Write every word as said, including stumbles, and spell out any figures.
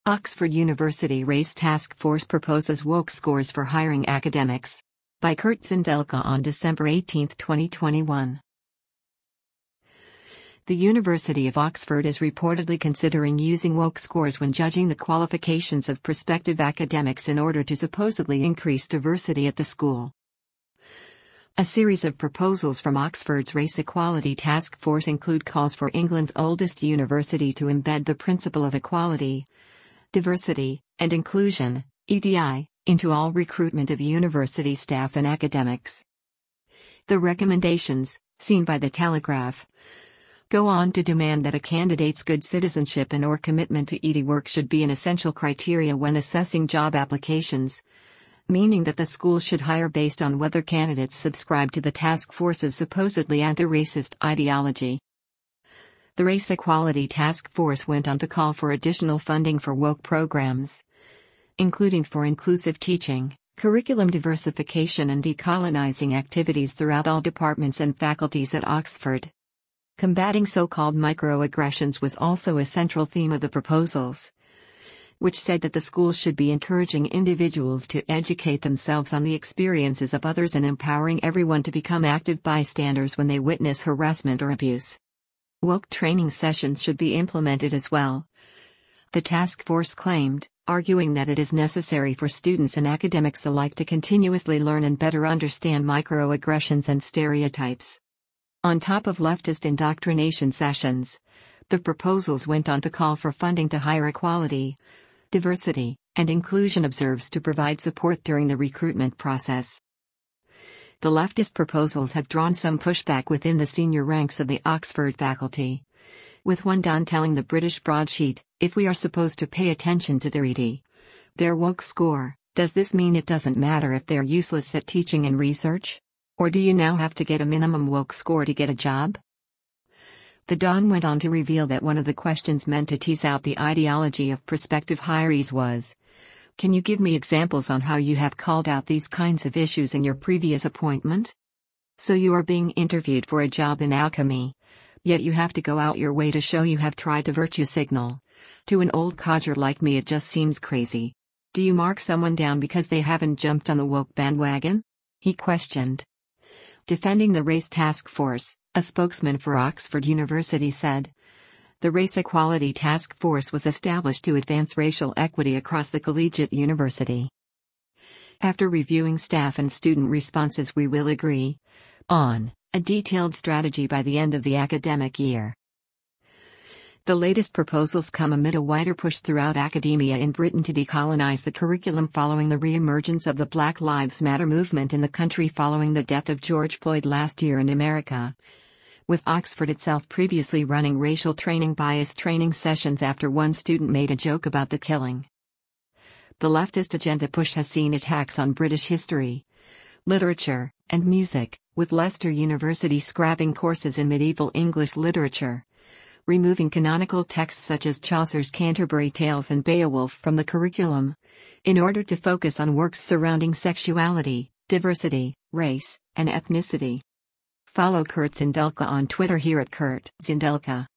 Oxford University Race Task Force proposes woke scores for hiring academics. By Kurt Zindelka on December eighteenth, twenty twenty-one. The University of Oxford is reportedly considering using woke scores when judging the qualifications of prospective academics in order to supposedly increase diversity at the school. A series of proposals from Oxford's Race Equality Task Force include calls for England's oldest university to embed the principle of equality, diversity, and inclusion, E D I, into all recruitment of university staff and academics. The recommendations, seen by The Telegraph, go on to demand that a candidate's good citizenship and or commitment to E D I work should be an essential criteria when assessing job applications, meaning that the school should hire based on whether candidates subscribe to the task force's supposedly anti-racist ideology. The Race Equality Task Force went on to call for additional funding for woke programs, including for inclusive teaching, curriculum diversification and decolonizing activities throughout all departments and faculties at Oxford. Combating so-called microaggressions was also a central theme of the proposals, which said that the school should be encouraging individuals to educate themselves on the experiences of others and empowering everyone to become active bystanders when they witness harassment or abuse. Woke training sessions should be implemented as well, the task force claimed, arguing that it is necessary for students and academics alike to continuously learn and better understand microaggressions and stereotypes. On top of leftist indoctrination sessions, the proposals went on to call for funding to hire equality, diversity, and inclusion observers to provide support during the recruitment process. The leftist proposals have drawn some pushback within the senior ranks of the Oxford faculty, with one don telling the British broadsheet, "If we are supposed to pay attention to their E D I, their woke score, does this mean it doesn't matter if they're useless at teaching and research? Or do you now have to get a minimum woke score to get a job?" The Don went on to reveal that one of the questions meant to tease out the ideology of prospective hirees was, "Can you give me examples on how you have called out these kinds of issues in your previous appointment? So you are being interviewed for a job in alchemy, yet you have to go out your way to show you have tried to virtue signal. To an old codger like me it just seems crazy. Do you mark someone down because they haven't jumped on the woke bandwagon?" he questioned. Defending the Race Task Force, a spokesman for Oxford University said, "The Race Equality Task Force was established to advance racial equity across the collegiate university. After reviewing staff and student responses, we will agree on a detailed strategy by the end of the academic year." The latest proposals come amid a wider push throughout academia in Britain to decolonize the curriculum following the re-emergence of the Black Lives Matter movement in the country following the death of George Floyd last year in America, with Oxford itself previously running racial training bias training sessions after one student made a joke about the killing. The leftist agenda push has seen attacks on British history, literature, and music, with Leicester University scrapping courses in medieval English literature, removing canonical texts such as Chaucer's Canterbury Tales and Beowulf from the curriculum, in order to focus on works surrounding sexuality, diversity, race, and ethnicity. Follow Kurt Zindelka on Twitter here at Kurt Zindelka.